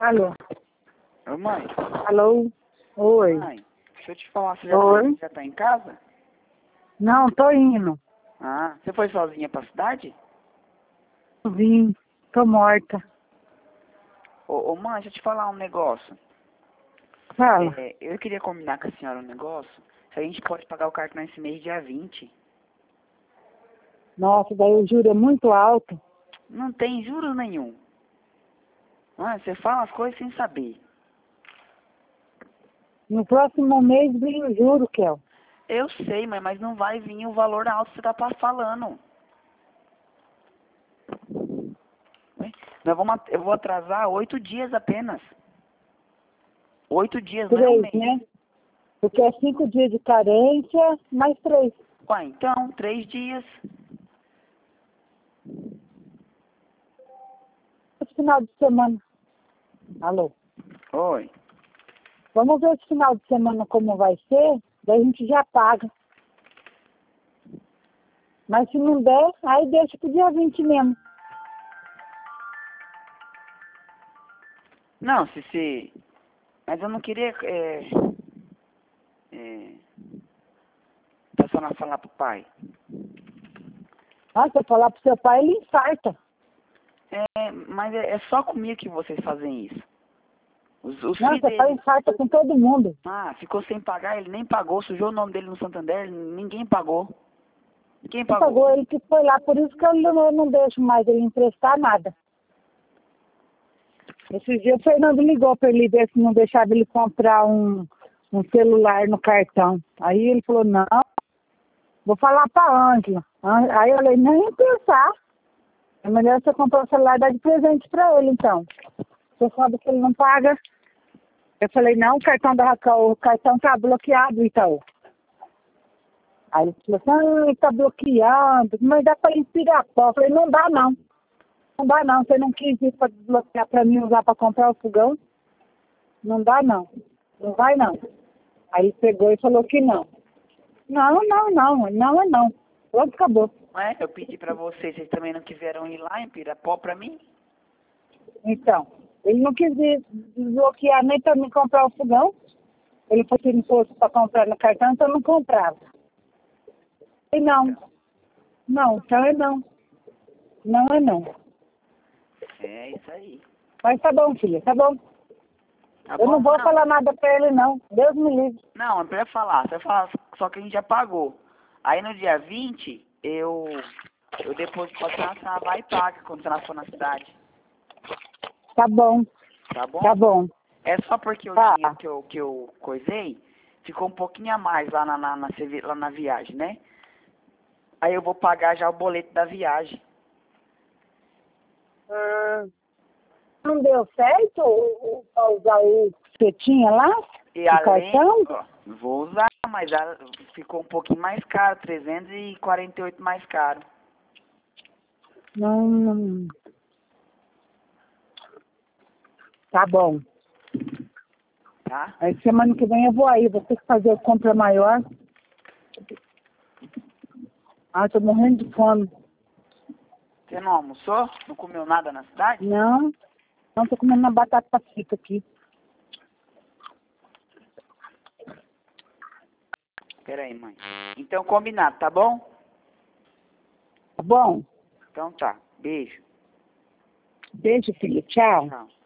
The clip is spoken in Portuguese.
Alô? Ô, mãe. Alô? Oi. Mãe, deixa eu te falar, você Oi. já tá em casa? Não, tô indo. Ah, você foi sozinha pra cidade? Vim. Tô morta. Ô, mãe, deixa eu te falar um negócio. Fala. Eu queria combinar com a senhora um negócio. Se a gente pode pagar o cartão esse mês dia 20. Nossa, daí o juro é muito alto. Não tem juros nenhum. Mãe, você fala as coisas sem saber. No próximo mês vem o juro, Kel. Eu sei, mãe, mas não vai vir o valor alto que você tá falando. Eu vou atrasar 8 dias apenas. 8 dias, não é um 3, mês. né? Porque é 5 dias de carência, mais 3. Ué, então, 3 dias. Esse final de semana. Alô? Oi. Vamos ver esse final de semana como vai ser, daí a gente já paga. Mas se não der, aí deixa pro dia 20 mesmo. Não, se... Mas eu não queria... Tá só não falar pro pai. Ah, se eu falar pro seu pai, ele infarta. Mas é só comigo que vocês fazem isso. Os Não, filhos seu pai dele... infarta com todo mundo. Ah, ficou sem pagar, ele nem pagou, sujou o nome dele no Santander, ninguém pagou. Quem Não pagou? pagou, ele que foi lá, por isso que eu não deixo mais ele emprestar nada. Esse dia o Fernando ligou para ele ver se não deixava ele comprar um celular no cartão. Aí ele falou, não, vou falar para Ângela. Aí eu falei, nem pensar. É melhor você comprar o celular e dar de presente para ele, então. Você sabe que ele não paga. Eu falei, não, o cartão tá bloqueado, Itaú. Aí ele falou assim, tá bloqueado, mas dá para ir em Pirapó. Eu falei, não dá não. Não dá não, você não quis ir para desbloquear para mim usar para comprar o fogão? Não dá não. Não vai não. Aí ele pegou e falou que não. Não, não, não, não é não. Pronto, acabou. Ué, eu pedi pra vocês também não quiseram ir lá em Pirapó pra mim? Então, ele não quis ir desbloquear nem para mim comprar o fogão. Ele falou que não fosse para comprar no cartão, então não comprava. E não. Não, então é não. Não é não. É isso aí. Mas tá bom, filha, tá bom. Tá Eu bom? não vou falar nada pra ele, não. Deus me livre. Não, é pra falar. Você fala só que a gente já pagou. Aí no dia 20, eu deposito pra senhora, a senhora vai e paga quando a senhora for na cidade. Tá bom, Tá bom? tá bom. É só porque o Tá. dinheiro que eu coisei ficou um pouquinho a mais lá lá na viagem, né? Aí eu vou pagar já o boleto da viagem. Não deu certo pra usar o que você tinha lá? E O além, cartão? ó, vou usar, mas ficou um pouquinho mais caro, 348 mais caro. Não. Tá bom. Tá? Aí semana que vem eu vou aí. Vou ter que fazer a compra maior. Ah, tô morrendo de fome. Você não almoçou? Não comeu nada na cidade? Não. Não, tô comendo uma batata frita aqui. Pera aí, mãe. Então, combinado, tá bom? Tá bom? Então tá. Beijo. Beijo, filho. Tchau. Tchau.